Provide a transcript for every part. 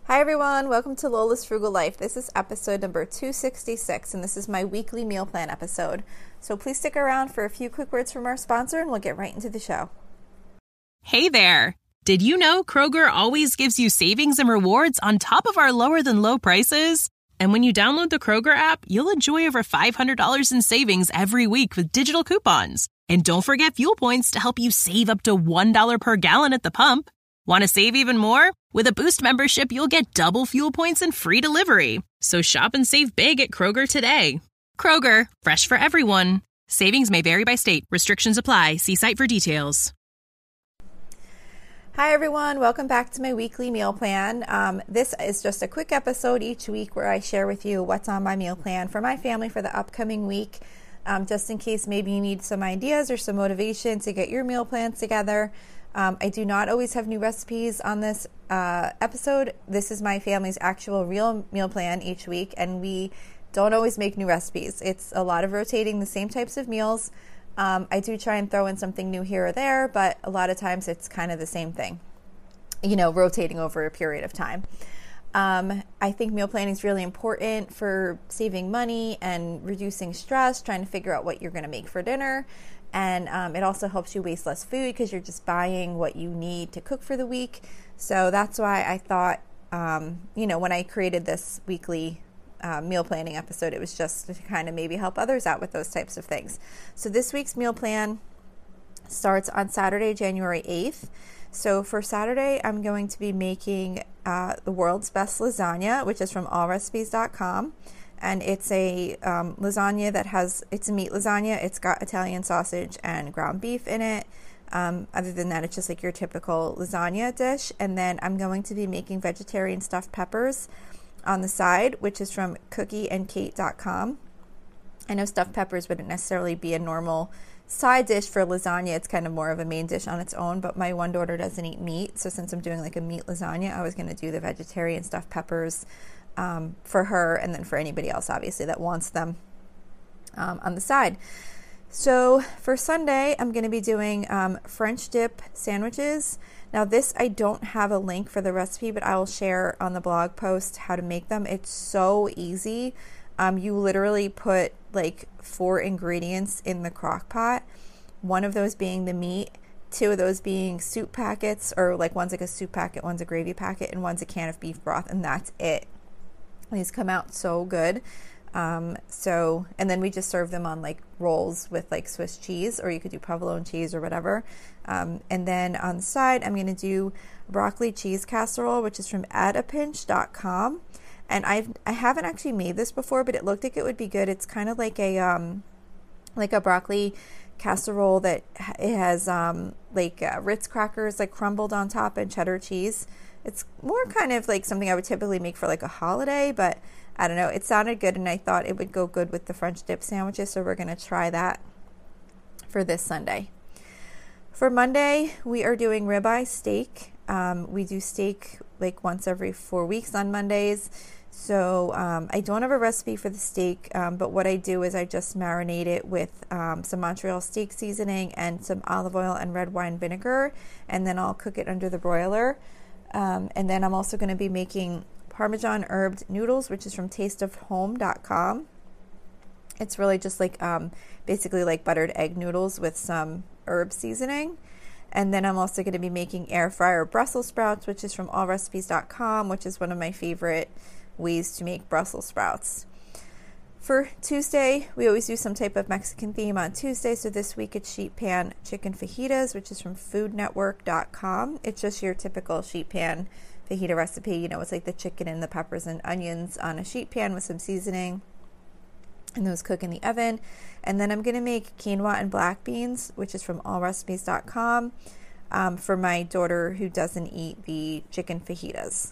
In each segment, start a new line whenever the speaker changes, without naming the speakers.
Hi everyone, welcome to Lola's Frugal Life. This is episode number 266, and this is my weekly meal plan episode. So please stick around for a few quick words from our sponsor, and we'll get right into the show.
Hey there! Did you know Kroger always gives you savings and rewards on top of our lower-than-low prices? And when you download the Kroger app, you'll enjoy over $500 in savings every week with digital coupons. And don't forget fuel points to help you save up to $1 per gallon at the pump. Want to save even more? With a Boost membership, you'll get double fuel points and free delivery. So shop and save big at Kroger today. Kroger, fresh for everyone. Savings may vary by state. Restrictions apply. See site for details.
Hi everyone, welcome back to my weekly meal plan. This is just a quick episode each week where I share with you what's on my meal plan for my family for the upcoming week, just in case maybe you need some ideas or some motivation to get your meal plans together. I do not always have new recipes on this episode. This is my family's actual real meal plan each week, and we don't always make new recipes. It's a lot of rotating the same types of meals. I do try and throw in something new here or there, but a lot of times it's kind of the same thing, rotating over a period of time. I think meal planning is really important for saving money and reducing stress, trying to figure out what you're going to make for dinner. And it also helps you waste less food because you're just buying what you need to cook for the week. So that's why I thought, when I created this weekly meal planning episode, it was just to kind of maybe help others out with those types of things. So this week's meal plan starts on Saturday, January 8th. So for Saturday, I'm going to be making the world's best lasagna, which is from allrecipes.com. And it's a lasagna it's a meat lasagna. It's got Italian sausage and ground beef in it. Other than that, it's just like your typical lasagna dish. And then I'm going to be making vegetarian stuffed peppers on the side, which is from cookieandkate.com. I know stuffed peppers wouldn't necessarily be a normal side dish for lasagna. It's kind of more of a main dish on its own, but my one daughter doesn't eat meat. So since I'm doing like a meat lasagna, I was going to do the vegetarian stuffed peppers for her, and then for anybody else, obviously, that wants them on the side. So for Sunday, I'm going to be doing French dip sandwiches. Now this, I don't have a link for the recipe, but I will share on the blog post how to make them. It's so easy. You literally put like 4 ingredients in the crock pot, one of those being the meat, 2 of those being soup packets, or like one's like a soup packet, one's a gravy packet, and one's a can of beef broth, and that's it. These come out so good. And then we just serve them on like rolls with like Swiss cheese, or you could do provolone cheese or whatever. And then on the side, I'm going to do broccoli cheese casserole, which is from addapinch.com. And I haven't actually made this before, but it looked like it would be good. It's kind of like a broccoli casserole that it has Ritz crackers like crumbled on top and cheddar cheese. It's more kind of like something I would typically make for like a holiday, but I don't know. It sounded good, and I thought it would go good with the French dip sandwiches, so we're going to try that for this Sunday. For Monday, we are doing ribeye steak. We do steak like once every 4 weeks on Mondays. So I don't have a recipe for the steak, but what I do is I just marinate it with some Montreal steak seasoning and some olive oil and red wine vinegar, and then I'll cook it under the broiler. And then I'm also going to be making Parmesan herbed noodles, which is from tasteofhome.com. It's really just like basically like buttered egg noodles with some herb seasoning. And then I'm also going to be making air fryer Brussels sprouts, which is from allrecipes.com, which is one of my favorite ways to make Brussels sprouts. For Tuesday, we always do some type of Mexican theme on Tuesday. So this week it's sheet pan chicken fajitas, which is from foodnetwork.com. It's just your typical sheet pan fajita recipe. It's like the chicken and the peppers and onions on a sheet pan with some seasoning, and those cook in the oven. And then I'm going to make quinoa and black beans, which is from allrecipes.com, for my daughter who doesn't eat the chicken fajitas.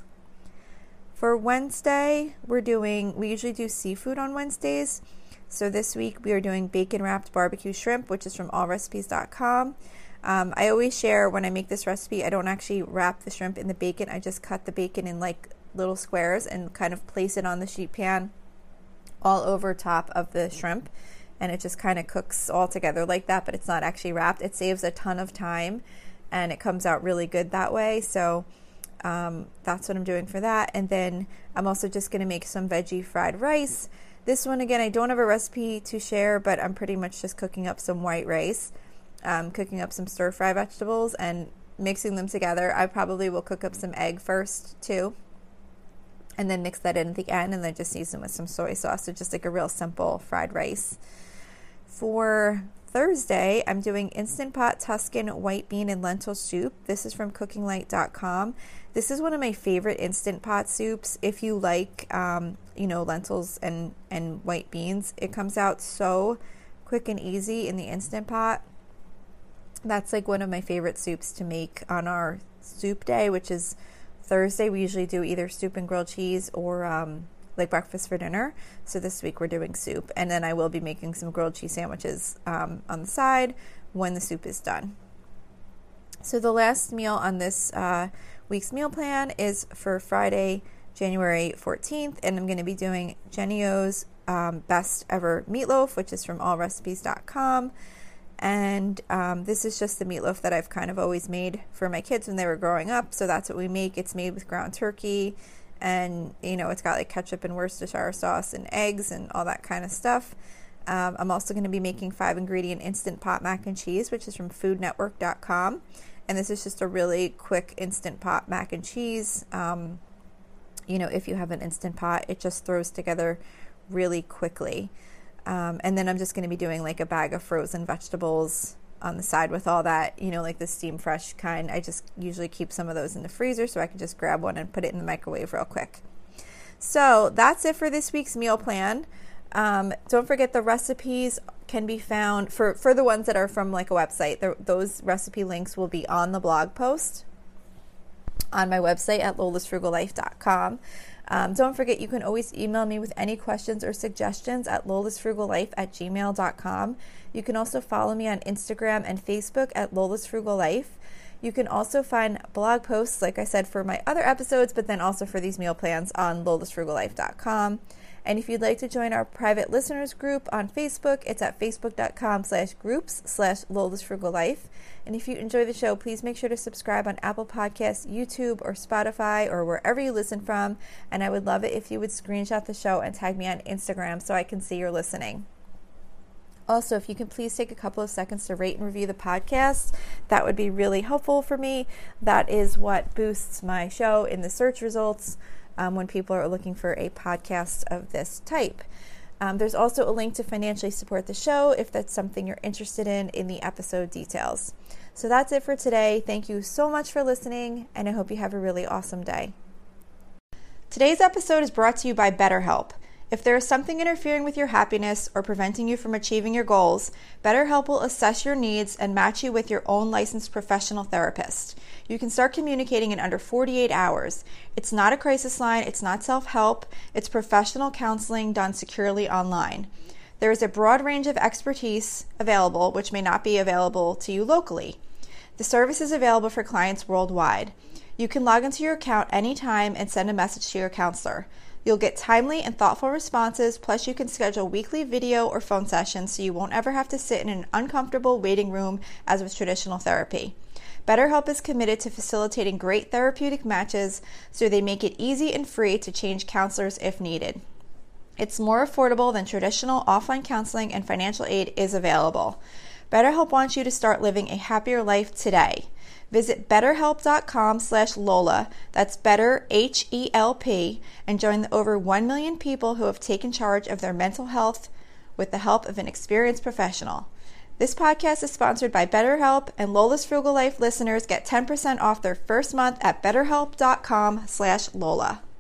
For Wednesday, we usually do seafood on Wednesdays. So this week we are doing bacon wrapped barbecue shrimp, which is from allrecipes.com. I always share when I make this recipe, I don't actually wrap the shrimp in the bacon. I just cut the bacon in like little squares and kind of place it on the sheet pan all over top of the shrimp. And it just kind of cooks all together like that, but it's not actually wrapped. It saves a ton of time and it comes out really good that way. So That's what I'm doing for that. And then I'm also just going to make some veggie fried rice. This one, again, I don't have a recipe to share, but I'm pretty much just cooking up some white rice, cooking up some stir-fry vegetables and mixing them together. I probably will cook up some egg first too, and then mix that in at the end, and then just season with some soy sauce. So just like a real simple fried rice. For Thursday, I'm doing Instant Pot Tuscan white bean and lentil soup. This is from cookinglight.com. This is one of my favorite Instant Pot soups. If you like, lentils and white beans, it comes out so quick and easy in the Instant Pot. That's like one of my favorite soups to make on our soup day, which is Thursday. We usually do either soup and grilled cheese or like breakfast for dinner. So this week we're doing soup, and then I will be making some grilled cheese sandwiches on the side when the soup is done. So the last meal on this week's meal plan is for Friday, January 14th, and I'm going to be doing Jenny O's best ever meatloaf, which is from allrecipes.com. And this is just the meatloaf that I've kind of always made for my kids when they were growing up. So that's what we make. It's made with ground turkey, and it's got like ketchup and Worcestershire sauce and eggs and all that kind of stuff. I'm also going to be making 5-ingredient Instant Pot mac and cheese, which is from foodnetwork.com. And this is just a really quick Instant Pot mac and cheese. If you have an Instant Pot, it just throws together really quickly. And then I'm just going to be doing like a bag of frozen vegetables on the side with all that, like the Steam Fresh kind. I just usually keep some of those in the freezer so I can just grab one and put it in the microwave real quick. So that's it for this week's meal plan. Don't forget the recipes can be found for the ones that are from like a website. Those recipe links will be on the blog post on my website at lolasfrugallife.com. Don't forget, you can always email me with any questions or suggestions at lolasfrugallife@gmail.com. You can also follow me on Instagram and Facebook at lolasfrugallife. You can also find blog posts, like I said, for my other episodes, but then also for these meal plans on lolasfrugallife.com. And if you'd like to join our private listeners group on Facebook, it's at facebook.com/groups/lolasfrugallife. And if you enjoy the show, please make sure to subscribe on Apple Podcasts, YouTube, or Spotify, or wherever you listen from. And I would love it if you would screenshot the show and tag me on Instagram so I can see you're listening. Also, if you can please take a couple of seconds to rate and review the podcast, that would be really helpful for me. That is what boosts my show in the search results when people are looking for a podcast of this type. There's also a link to financially support the show if that's something you're interested in the episode details. So that's it for today. Thank you so much for listening, and I hope you have a really awesome day. Today's episode is brought to you by BetterHelp. If there is something interfering with your happiness or preventing you from achieving your goals, BetterHelp will assess your needs and match you with your own licensed professional therapist. You can start communicating in under 48 hours. It's not a crisis line, it's not self-help, it's professional counseling done securely online. There is a broad range of expertise available, which may not be available to you locally. The service is available for clients worldwide. You can log into your account anytime and send a message to your counselor. You'll get timely and thoughtful responses, plus you can schedule weekly video or phone sessions so you won't ever have to sit in an uncomfortable waiting room as with traditional therapy. BetterHelp is committed to facilitating great therapeutic matches, so they make it easy and free to change counselors if needed. It's more affordable than traditional offline counseling, and financial aid is available. BetterHelp wants you to start living a happier life today. Visit betterhelp.com/Lola, that's better HELP, and join the over 1 million people who have taken charge of their mental health with the help of an experienced professional. This podcast is sponsored by BetterHelp, and Lola's Frugal Life listeners get 10% off their first month at betterhelp.com/Lola.